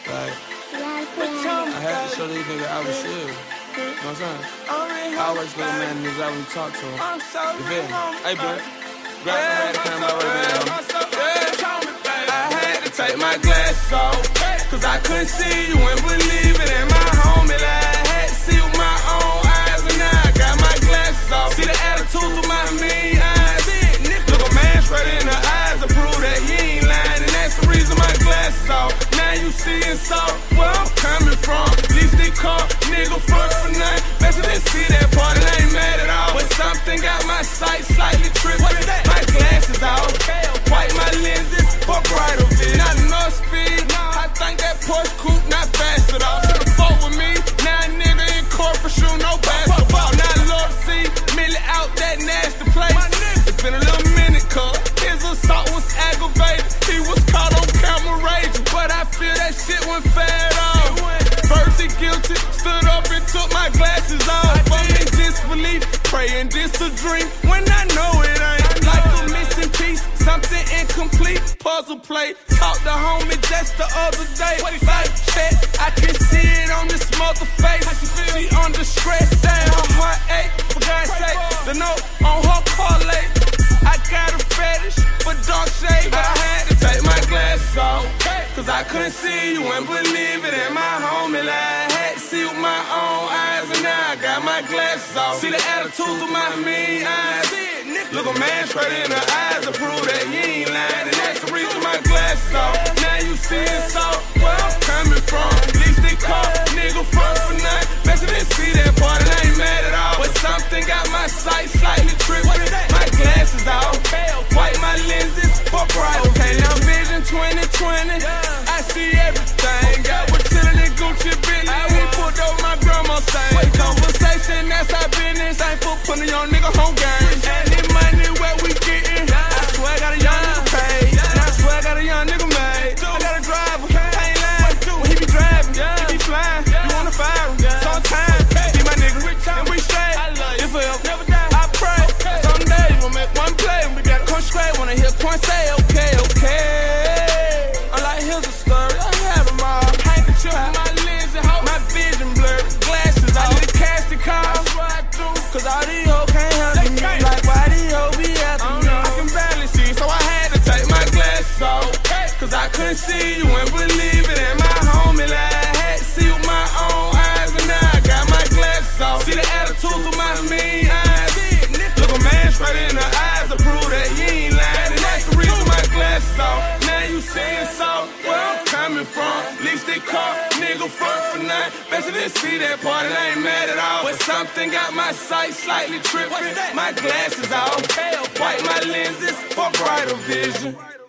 Like, I had to show these niggas I was chill. You know what I'm saying? I always let a man in his eye when you talk to him. You feel me? Hey, bro. Grab some head and turn my way down. I had to take my glasses off, cause I couldn't see you and believe it. And my homie like, I had to see with my own eyes, and now I got my glasses off. See the attitude through my mean eyes. Look a man straight in the eyes to prove that he ain't lying, and that's the reason my glasses off. Now you see and saw where I'm coming from. At least they caught nigga front for nothing. Better than see that part, and I ain't mad at all. But something got my sight slightly tripping. My glasses off, wipe my lenses, fuck right of it. Not enough speed, I think that Porsche coupe not fast at all. Should've fought with me, now a nigga in court for shooting no basketball. Now love see, Millie out that nasty place. It's been a little minute, cuz his assault was aggravated. He was caught on camera raging, but I feel that shit went fair at all. First he guilty, stood up and took my glasses off. I'm in disbelief, praying this a dream, when I know it ain't. Like a missing piece, something incomplete, puzzle play. Talked to homie just the other day. Like check, I can see it on this mother face. She under stress, saying her heart ache. For God's sake, the note on her parlay. I got a fetish for dark shade. I had to take my glasses off, cause I couldn't see you and believe it. And my homie like, I had to see with my own eyes, and now I got my glasses off. See the attitude through my mean eyes. Look a man straight in the eyes to prove that he ain't lying, and that's the reason my glasses off. Now you see and saw where I'm coming from. At least they caught nigga front for nothing. Better than see that part, and I ain't mad at all. But something got my sight slightly tripped. My glasses off, wipe my lenses, fuck right. Okay, now Vision 2020, I see everything. Got with chillin' and Gucci Billy. We put over my grandma's thing. Conversation, that's our business. Ain't for putting your nigga home game. And this money where we gettin', I swear I got a young nigga paid. And I swear I got a young nigga made. I got a driver, I ain't lying. When he be driving, he be flying. You wanna fire him? Sometimes, be my nigga, and we straight. If forever, I pray. Someday we'll make one play. We gotta come straight when I hear point say, okay, okay. I'm like, here's a story, I have them all. Handkerchief, my lens and hope, my vision blurred. Glasses, I need a cash to call. Cause all these hoes can't handle me. Like, why these hoes be after me? I can barely see, so I had to take my glasses off. Cause I couldn't see you and believe it. And my homie like, I had to see with my own eyes, and now I got my glasses off. See the attitude through my mean eyes. Look a man straight in the eyes to prove that he ain't lying, and that's the reason my glasses off. Now you seeing so where I'm coming from. At least they caught nigga front for nothing. Better than see that part, and I ain't mad at all. But something got my sight slightly tripping. My glasses off, wipe my lenses, fuck right of vision.